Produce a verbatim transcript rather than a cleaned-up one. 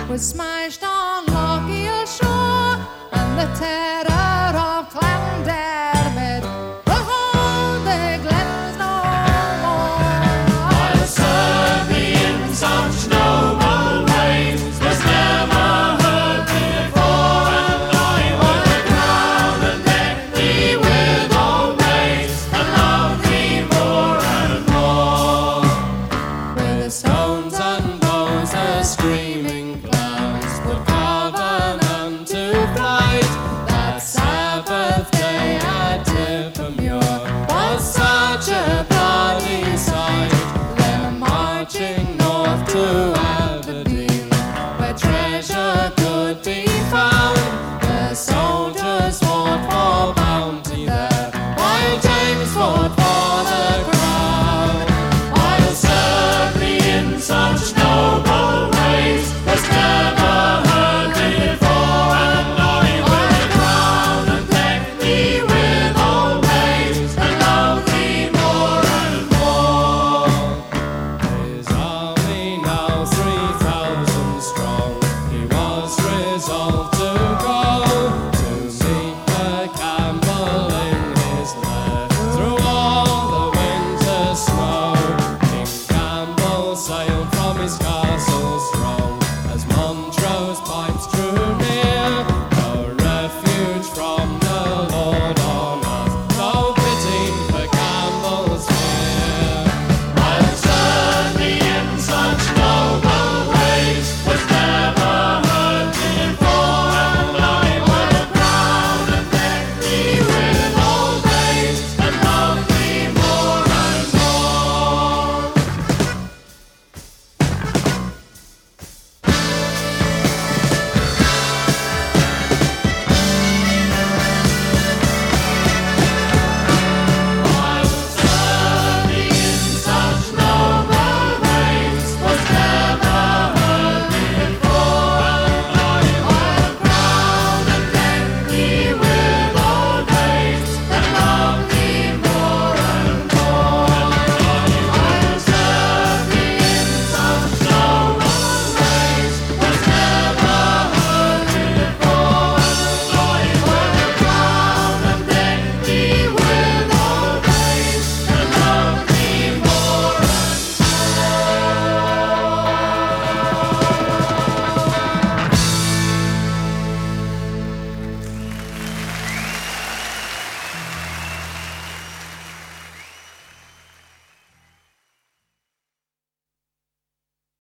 was smashed on Lochiel shore, and the terror of Clondermid will hold the glens no more. I'll serve thee in such noble ways as never heard before, and I will crown and deck thee with old maids, and love thee more and more. With the stones and bows a screaming